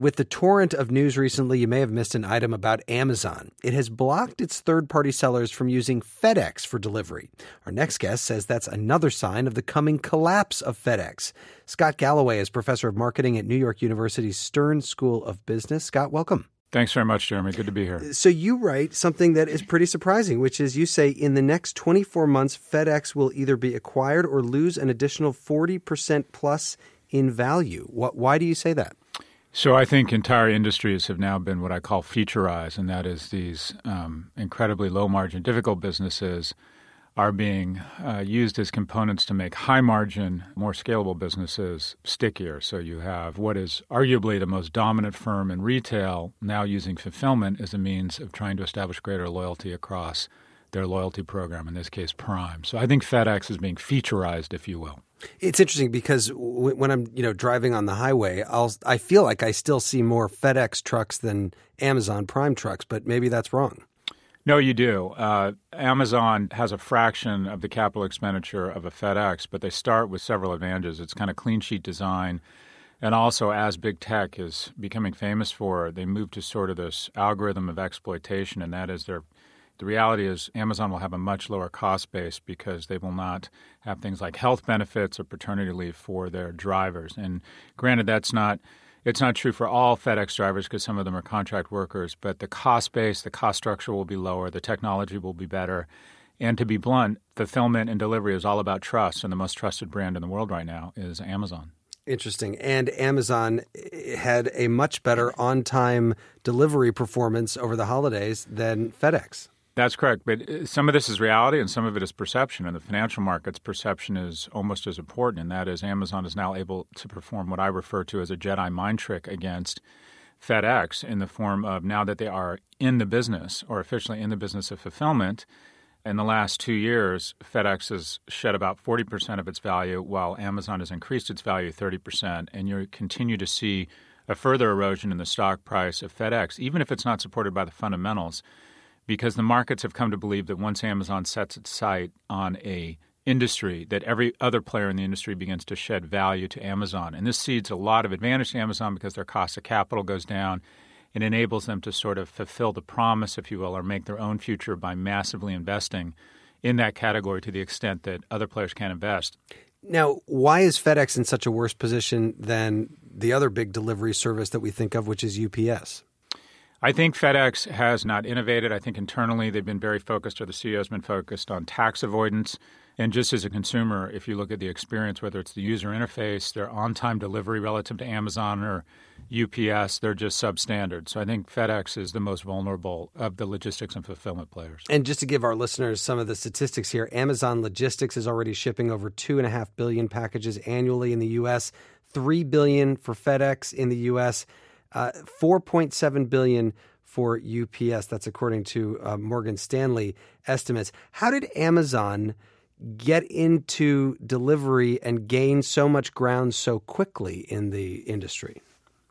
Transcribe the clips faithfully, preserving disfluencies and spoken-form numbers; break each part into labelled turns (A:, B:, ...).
A: With the torrent of news recently, you may have missed an item about Amazon. It has blocked its third-party sellers from using FedEx for delivery. Our next guest says that's another sign of the coming collapse of FedEx. Scott Galloway is professor of marketing at New York University's Stern School of Business. Scott, welcome.
B: Thanks very much, Jeremy. Good to be here.
A: So you write something that is pretty surprising, which is you say in the next twenty-four months, FedEx will either be acquired or lose an additional forty percent plus in value. What, why do you say that?
B: So I think entire industries have now been what I call featureized, and that is these um, incredibly low-margin, difficult businesses are being uh, used as components to make high-margin, more scalable businesses stickier. So you have what is arguably the most dominant firm in retail now using fulfillment as a means of trying to establish greater loyalty across their loyalty program, in this case Prime. So I think FedEx is being featureized, if you will.
A: It's interesting because w- when I'm, you know, driving on the highway, I'll I feel like I still see more FedEx trucks than Amazon Prime trucks, but maybe that's wrong.
B: No, you do. Uh, Amazon has a fraction of the capital expenditure of a FedEx, but they start with several advantages. It's kind of clean sheet design. And also, as big tech is becoming famous for, they move to sort of this algorithm of exploitation, and that is their The reality is Amazon will have a much lower cost base because they will not have things like health benefits or paternity leave for their drivers. And granted, that's not it's not true for all FedEx drivers because some of them are contract workers, but the cost base, the cost structure will be lower, the technology will be better. And to be blunt, fulfillment and delivery is all about trust, and the most trusted brand in the world right now is Amazon.
A: Interesting. And Amazon had a much better on-time delivery performance over the holidays than FedEx.
B: That's correct. But some of this is reality and some of it is perception. In the financial markets, perception is almost as important, and that is Amazon is now able to perform what I refer to as a Jedi mind trick against FedEx in the form of now that they are in the business or officially in the business of fulfillment. In the last two years, FedEx has shed about forty percent of its value while Amazon has increased its value thirty percent, and you continue to see a further erosion in the stock price of FedEx, even if it's not supported by the fundamentals. Because the markets have come to believe that once Amazon sets its sight on a industry, that every other player in the industry begins to shed value to Amazon. And this cedes a lot of advantage to Amazon because their cost of capital goes down. It enables them to sort of fulfill the promise, if you will, or make their own future by massively investing in that category to the extent that other players can't invest.
A: Now, why is FedEx in such a worse position than the other big delivery service that we think of, which is U P S?
B: I think FedEx has not innovated. I think internally they've been very focused, or the C E O has been focused on tax avoidance. And just as a consumer, if you look at the experience, whether it's the user interface, their on-time delivery relative to Amazon or U P S, they're just substandard. So I think FedEx is the most vulnerable of the logistics and fulfillment players.
A: And just to give our listeners some of the statistics here, Amazon Logistics is already shipping over two point five billion packages annually in the U S, three billion for FedEx in the U S, Uh, four point seven billion dollars for U P S. That's according to uh, Morgan Stanley estimates. How did Amazon get into delivery and gain so much ground so quickly in the industry?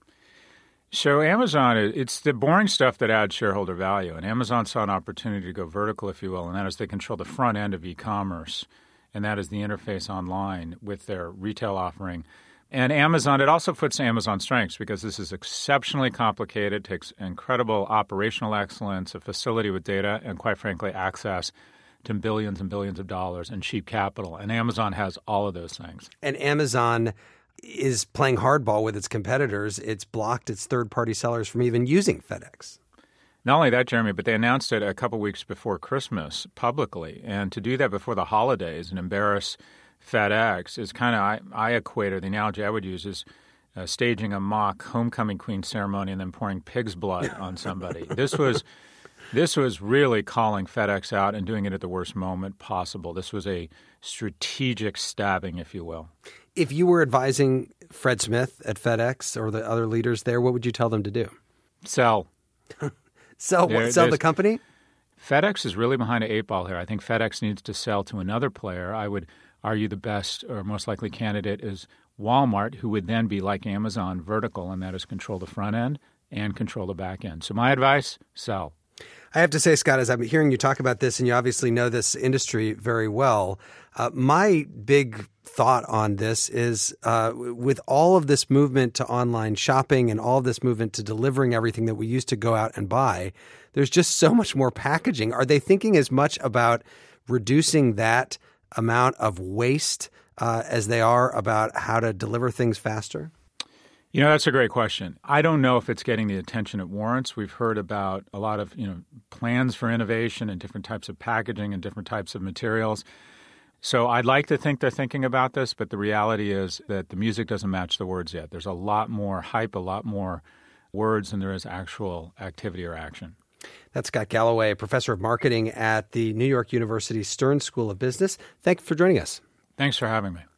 B: So Amazon, it's the boring stuff that adds shareholder value. And Amazon saw an opportunity to go vertical, if you will, and that is they control the front end of e-commerce, and that is the interface online with their retail offering. And Amazon, it also puts Amazon's strengths because this is exceptionally complicated, takes incredible operational excellence, a facility with data, and quite frankly, access to billions and billions of dollars in cheap capital. And Amazon has all of those things.
A: And Amazon is playing hardball with its competitors. It's blocked its third-party sellers from even using FedEx.
B: Not only that, Jeremy, but they announced it a couple weeks before Christmas publicly. And to do that before the holidays and embarrass FedEx is kind of, I, I equate it, the analogy I would use is uh, staging a mock homecoming queen ceremony and then pouring pig's blood on somebody. This was this was really calling FedEx out and doing it at the worst moment possible. This was a strategic stabbing, if you will.
A: If you were advising Fred Smith at FedEx or the other leaders there, what would you tell them to do?
B: Sell.
A: sell
B: there,
A: sell the company?
B: FedEx is really behind an eight ball here. I think FedEx needs to sell to another player. I would argue the best or most likely candidate is Walmart, who would then be like Amazon vertical, and that is control the front end and control the back end. So my advice, sell.
A: I have to say, Scott, as I'm hearing you talk about this, and you obviously know this industry very well, uh, my big thought on this is uh, with all of this movement to online shopping and all of this movement to delivering everything that we used to go out and buy, there's just so much more packaging. Are they thinking as much about reducing that amount of waste uh, as they are about how to deliver things faster?
B: You know, that's a great question. I don't know if it's getting the attention it warrants. We've heard about a lot of, you know, plans for innovation and different types of packaging and different types of materials. So I'd like to think they're thinking about this, but the reality is that the music doesn't match the words yet. There's a lot more hype, a lot more words than there is actual activity or action.
A: That's Scott Galloway, professor of marketing at the New York University Stern School of Business. Thanks for joining us.
B: Thanks for having me.